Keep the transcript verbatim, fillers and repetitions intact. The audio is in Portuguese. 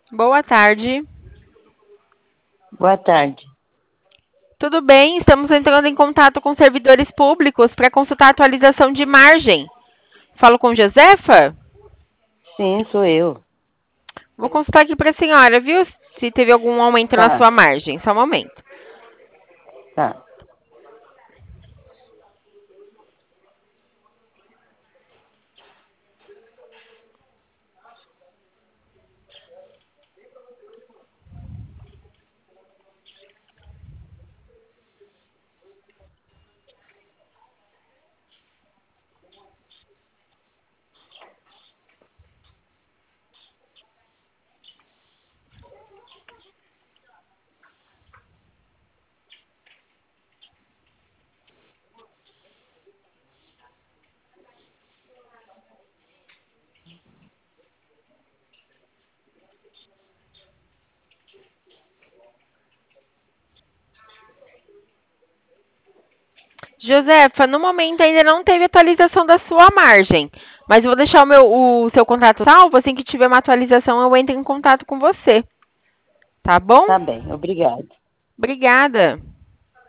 Boa tarde. Boa tarde. Tudo bem? Estamos entrando em contato com servidores públicos para consultar a atualização de margem. Falo com Josefa? Sim, sou eu. Vou consultar aqui para a senhora, viu? Se teve algum aumento na Tá, sua margem. Só um momento. tá. Josefa, no momento ainda não teve atualização da sua margem, mas eu vou deixar o, meu, o seu contrato salvo. Assim que tiver uma atualização, eu entro em contato com você. Tá bom? Tá bem, obrigada. Obrigada.